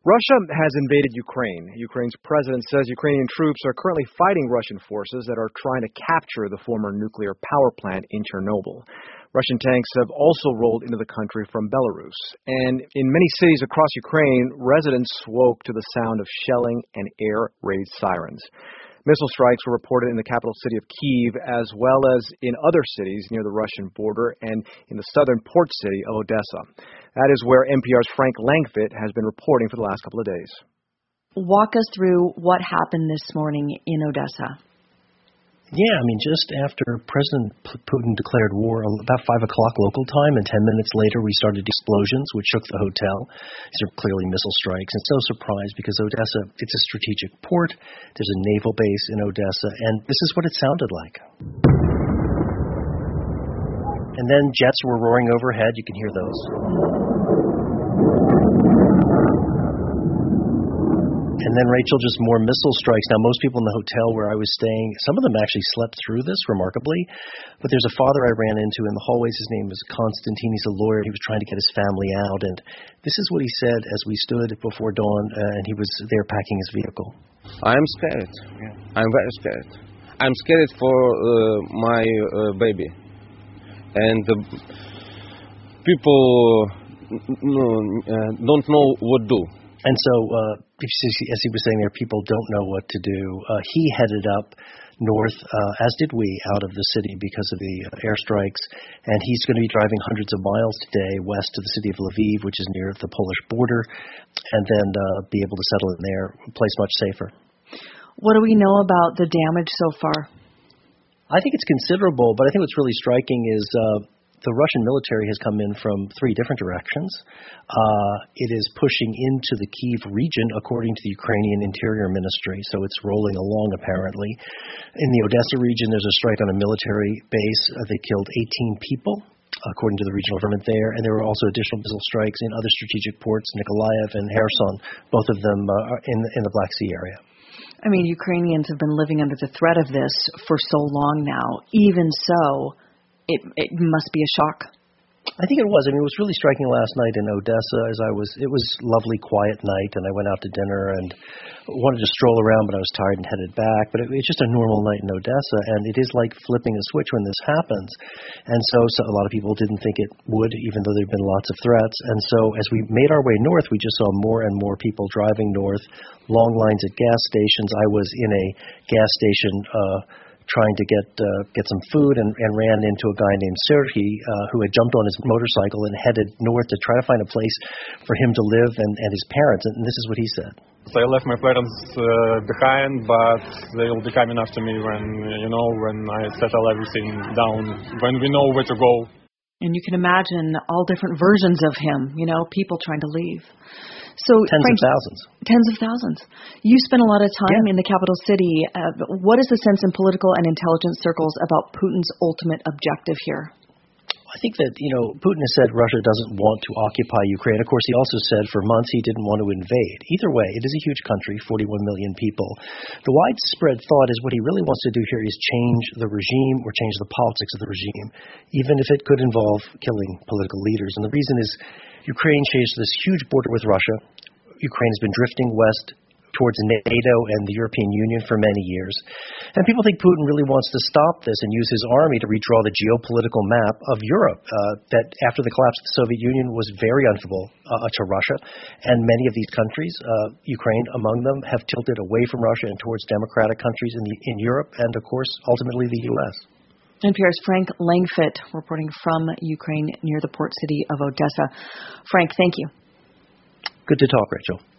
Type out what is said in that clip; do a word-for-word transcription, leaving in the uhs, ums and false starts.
Russia has invaded Ukraine. Ukraine's president says Ukrainian troops are currently fighting Russian forces that are trying to capture the former nuclear power plant in Chernobyl. Russian tanks have also rolled into the country from Belarus. And in many cities across Ukraine, residents woke to the sound of shelling and air raid sirens. Missile strikes were reported in the capital city of Kyiv, as well as in other cities near the Russian border and in the southern port city of Odessa. That is where N P R's Frank Langfitt has been reporting for the last couple of days. Walk us through what happened this morning in Odessa. Yeah, I mean, just after President Putin declared war, about five o'clock local time, and ten minutes later we started explosions, which shook the hotel. These are clearly missile strikes. And so surprised because Odessa, it's a strategic port. There's a naval base in Odessa, and this is what it sounded like. And then jets were roaring overhead. You can hear those. And then, Rachel, just more missile strikes. Now, most people in the hotel where I was staying, some of them actually slept through this, remarkably. But there's a father I ran into in the hallways. His name is Konstantin. He's a lawyer. He was trying to get his family out. And this is what he said as we stood before dawn, uh, and he was there packing his vehicle. I'm scared. I'm very scared. I'm scared for uh, my uh, baby. And uh, people uh, don't know what to do. And so, uh, as he was saying there, people don't know what to do. Uh, he headed up north, uh, as did we, out of the city because of the uh, airstrikes. And he's going to be driving hundreds of miles today west to the city of Lviv, which is near the Polish border, and then uh, be able to settle in there, a place much safer. What do we know about the damage so far? I think it's considerable, but I think what's really striking is uh, the Russian military has come in from three different directions. Uh, it is pushing into the Kyiv region, according to the Ukrainian Interior Ministry, so it's rolling along, apparently. In the Odessa region, there's a strike on a military base. Uh, they killed eighteen people, according to the regional government there, and there were also additional missile strikes in other strategic ports, Nikolaev and Kherson, both of them uh, in, in the Black Sea area. I mean, Ukrainians have been living under the threat of this for so long now. Even so, It, it must be a shock. I think it was. I mean, it was really striking last night in Odessa as I was, it was a lovely, quiet night, and I went out to dinner and wanted to stroll around, but I was tired and headed back. But it, it's just a normal night in Odessa, and it is like flipping a switch when this happens. And so, so a lot of people didn't think it would, even though there had been lots of threats. And so as we made our way north, we just saw more and more people driving north, long lines at gas stations. I was in a gas station uh trying to get uh, get some food and, and ran into a guy named Serhiy uh, who had jumped on his motorcycle and headed north to try to find a place for him to live and, and his parents. And this is what he said. So I left my parents uh, behind, but they will be coming after me when, you know, when I settle everything down, when we know where to go. And you can imagine all different versions of him, you know, people trying to leave. So, tens Frank, of thousands. Tens of thousands. You spent a lot of time yeah. in the capital city. Uh, what is the sense in political and intelligence circles about Putin's ultimate objective here? I think that, you know, Putin has said Russia doesn't want to occupy Ukraine. Of course, he also said for months he didn't want to invade. Either way, it is a huge country, forty-one million people. The widespread thought is what he really wants to do here is change the regime or change the politics of the regime, even if it could involve killing political leaders. And the reason is Ukraine shares this huge border with Russia. Ukraine has been drifting west towards NATO and the European Union for many years. And people think Putin really wants to stop this and use his army to redraw the geopolitical map of Europe uh, that after the collapse of the Soviet Union was very unfavorable uh, to Russia. And many of these countries, uh, Ukraine among them, have tilted away from Russia and towards democratic countries in, the, in Europe and, of course, ultimately the U S. N P R's Frank Langfitt reporting from Ukraine near the port city of Odessa. Frank, thank you. Good to talk, Rachel.